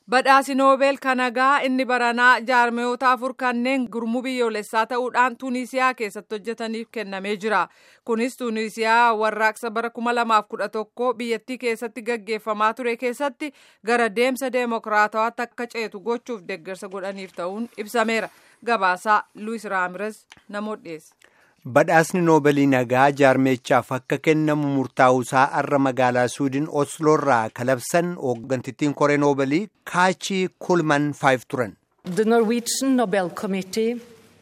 Badhaasi Noobel kan nagaa inni baranaa jaarmiyoota 4 kanneen gurmuu biyyoolessaa ta'uudhaan Tuuniisiyaa keessatti hojjetaniif kennamee jira. Kunis Tuuniisiyaa warraaqsa bara 2011 biyyattii keessatti gaggeeffamaa ture keessatti gara deemsa deemokiraatawaatti akka ceetu gochuuf deeggarsa godhaniif ta'uun ibsameera. Gabaasaa Luis Raamirees namoota dhiyeesse. Badhaasni Noobeelii nagaa jaarmeechaaf akka kennamu murtaa'uusaa har'a magaalaa Suudiin Osloorraa kalabsan hooggantiittiin koree Noobeelii Kaachii Kulman 5 turan. The Norwegian Nobel Committee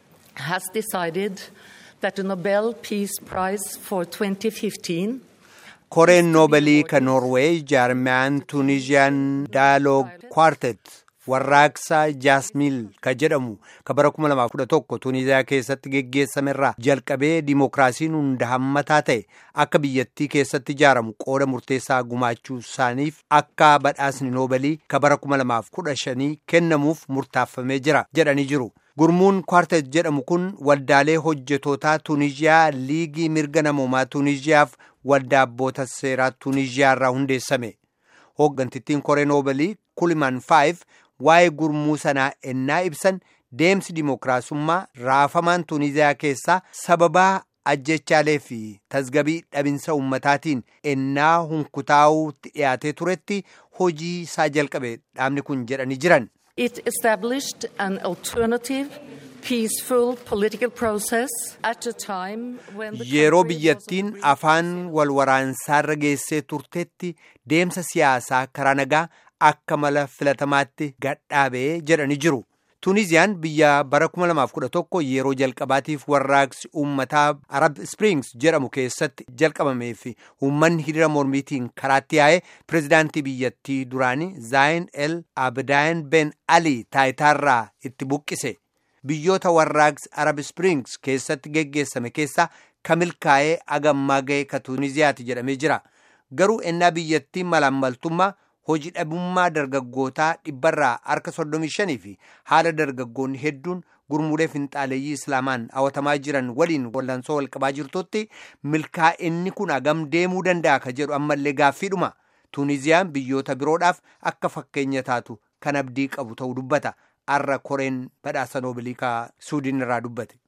has decided that the Nobel Peace Prize for 2015 Koreen Noobeelii kan Norweey jaarmiyaan Tunisian Dialogue Quartet warraaqsa jaasmiil ka jedhamu ka bara 2011 Tuuniziyaa keessatti geggeessamerraa jalqabee dimookiraasiin hunda hammataa ta'e akka biyyattii keessatti ijaaramu qooda murteessaa gumaachuu isaaniif akka badhaasni Noobeelii ka bara 2015 kennamuuf murtaafamee jira jedhanii jiru. Gurmuun Quartet jedhamu kun waldaalee hojjetootaa Tuuniziyaa liigii mirga namoomaa Tuuniziyaaf waldaa abboota seeraa Tuuniziyaa irraa hundeessame. Hooggantiittiin koree Noobeelii Kulman 5 waa'ee gurmuu sanaa ennaa ibsan deemsi dimookiraasummaa raafamaan Tuuniziyaa keessaa sababaa ajjechaalee fi tasgabii dhabinsa ummataatiin ennaa hunkutaa'uutti dhiyaatee turetti hojii isaa jalqabe dhaabni kun jedhanii jiran. It established an alternative peaceful political process at a time when yeroo biyyattiin afaan wal waraansaarra geessee turtetti deemsa siyaasaa karaa nagaa akka mala filatamaatti gadhaabee jedhanii jiru. Tuuniziyaan biyya bara 2011 yeroo jalqabaatiif warraaqsi uummataa Arab Springs jedhamu keessatti jalqabamee fi uummanni hiriira mormiitiin karaatti yaa'ee pirezidaantii biyyattii duraanii Zaayin El Abidaan Ben Ali taayitaarraa itti buqqise. Biyyoota warraaqsi Arab Springs keessatti geggeessame keessaa kamilkaa'ee agammaa ga'e ka Tuuniziyaati jedhamee jira. Garuu ennaa biyyattiin malaammaltummaa hojii dhabummaa dargaggootaa dhibbarraa harka 35 fi haala dargaggoonni hedduun gurmuulee finxaaleeyyii islaamaan hawwatamaa jiran waliin wallansoo walqabaa jirtutti milkaa'inni kun agam deemuu danda'a ka jedhu ammallee gaaffiidhuma. Tuuniziyaan biyyoota biroodhaaf akka fakkeenya taatu kan abdii qabu ta'uu dubbata. Har'a koreen badhaasa Noobeelii Suudiin irraa dubbate.